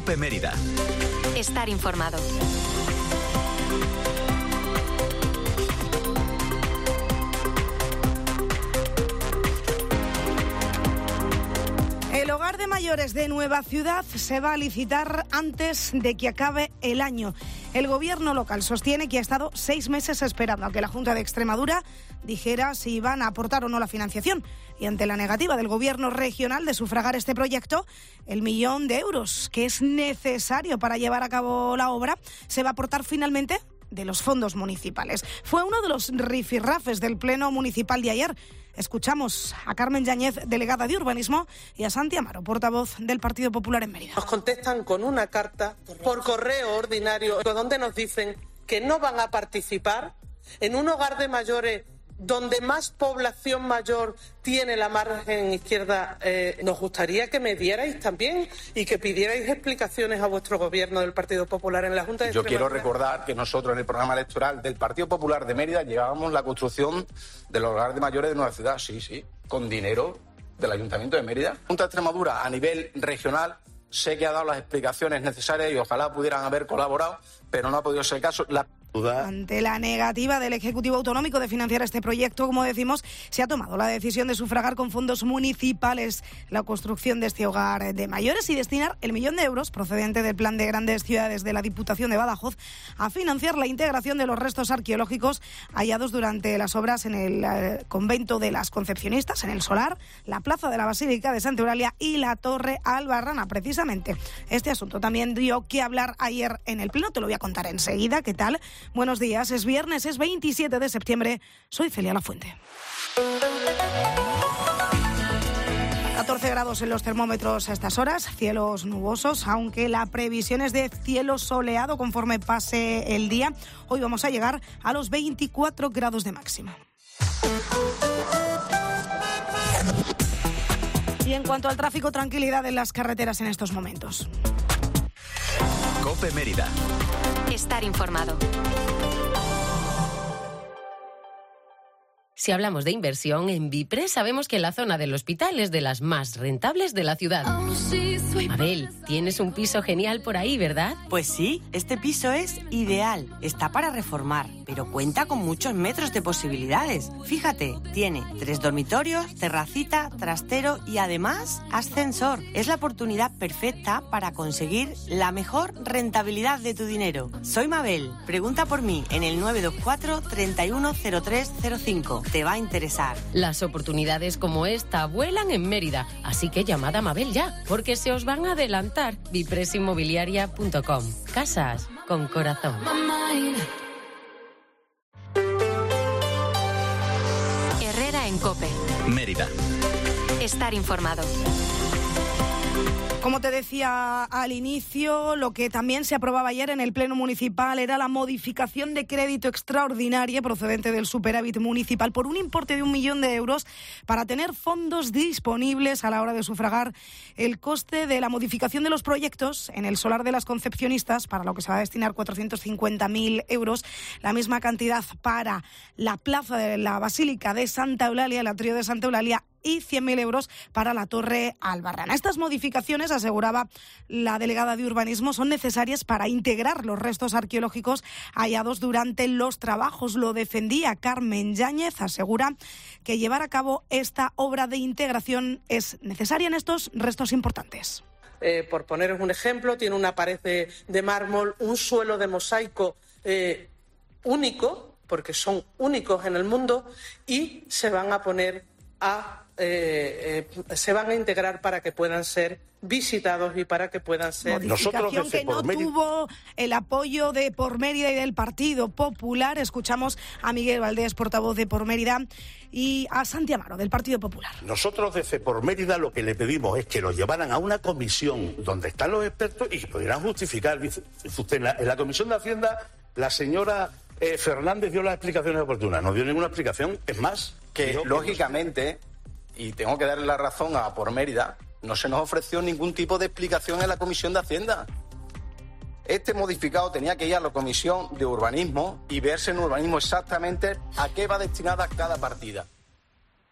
COPE Mérida. Estar informado. El hogar de mayores de Nueva Ciudad se va a licitar antes de que acabe el año. El gobierno local sostiene que ha estado 6 meses esperando a que la Junta de Extremadura dijera si iban a aportar o no la financiación. Y ante la negativa del gobierno regional de sufragar este proyecto, el 1 millón de euros que es necesario para llevar a cabo la obra se va a aportar finalmente de los fondos municipales. Fue uno de los rifirrafes del Pleno Municipal de ayer. Escuchamos a Carmen Yáñez, delegada de Urbanismo, y a Santi Amaro, portavoz del Partido Popular en Mérida. Nos contestan con una carta por correo ordinario donde nos dicen que no van a participar en un hogar de mayores donde más población mayor tiene la margen izquierda. Nos gustaría que me dierais también y que pidierais explicaciones a vuestro gobierno del Partido Popular en la Junta de Extremadura. Yo quiero recordar que nosotros en el programa electoral del Partido Popular de Mérida llevábamos la construcción del hogar de mayores de Nueva Ciudad, sí, con dinero del Ayuntamiento de Mérida. La Junta de Extremadura a nivel regional sé que ha dado las explicaciones necesarias y ojalá pudieran haber colaborado, pero no ha podido ser el caso. Ante la negativa del Ejecutivo Autonómico de financiar este proyecto, como decimos, se ha tomado la decisión de sufragar con fondos municipales la construcción de este hogar de mayores y destinar el 1 millón de euros procedente del Plan de Grandes Ciudades de la Diputación de Badajoz a financiar la integración de los restos arqueológicos hallados durante las obras en el convento de las Concepcionistas, en el Solar, la plaza de la Basílica de Santa Eulalia y la Torre Albarrana. Precisamente este asunto también dio que hablar ayer en el Pleno. Te lo voy a contar enseguida. ¿Qué tal? Buenos días, es viernes, es 27 de septiembre. Soy Celia Lafuente. 14 grados en los termómetros a estas horas, cielos nubosos, aunque la previsión es de cielo soleado conforme pase el día. Hoy vamos a llegar a los 24 grados de máxima. Y en cuanto al tráfico, tranquilidad en las carreteras en estos momentos. COPE Mérida. Estar informado. Si hablamos de inversión, en Vipre sabemos que la zona del hospital es de las más rentables de la ciudad. Mabel, tienes un piso genial por ahí, ¿verdad? Pues sí, este piso es ideal. Está para reformar, pero cuenta con muchos metros de posibilidades. Fíjate, tiene 3 dormitorios, terracita, trastero y además ascensor. Es la oportunidad perfecta para conseguir la mejor rentabilidad de tu dinero. Soy Mabel. Pregunta por mí en el 924 310305. Te va a interesar. Las oportunidades como esta vuelan en Mérida, así que llamad a Mabel ya, porque se os van a adelantar. Vipresinmobiliaria.com. Casas con corazón. Herrera en COPE. Mérida. Estar informado. Como te decía al inicio, lo que también se aprobaba ayer en el Pleno Municipal era la modificación de crédito extraordinaria procedente del superávit municipal por un importe de 1 millón de euros para tener fondos disponibles a la hora de sufragar el coste de la modificación de los proyectos en el Solar de las Concepcionistas, para lo que se va a destinar 450.000 euros, la misma cantidad para la plaza de la Basílica de Santa Eulalia, el atrio de Santa Eulalia, y 100.000 euros para la Torre Albarrana. Estas modificaciones, aseguraba la delegada de Urbanismo, son necesarias para integrar los restos arqueológicos hallados durante los trabajos. Lo defendía Carmen Yáñez, asegura que llevar a cabo esta obra de integración es necesaria en estos restos importantes. Por poneros un ejemplo, tiene una pared de mármol, un suelo de mosaico único, porque son únicos en el mundo, y se van a poner se van a integrar para que puedan ser visitados y para que puedan ser... Modificación que no tuvo el apoyo de Por Mérida y del Partido Popular. Escuchamos a Miguel Valdés, portavoz de Por Mérida, y a Santi Amaro, del Partido Popular. Nosotros desde Por Mérida lo que le pedimos es que lo llevaran a una comisión donde están los expertos y que pudieran justificar. Dice usted, en la Comisión de Hacienda, la señora Fernández dio las explicaciones oportunas. No dio ninguna explicación. Es más, que lógicamente, y tengo que darle la razón a Por Mérida, no se nos ofreció ningún tipo de explicación en la Comisión de Hacienda. Este modificado tenía que ir a la Comisión de Urbanismo y verse en Urbanismo exactamente a qué va destinada cada partida.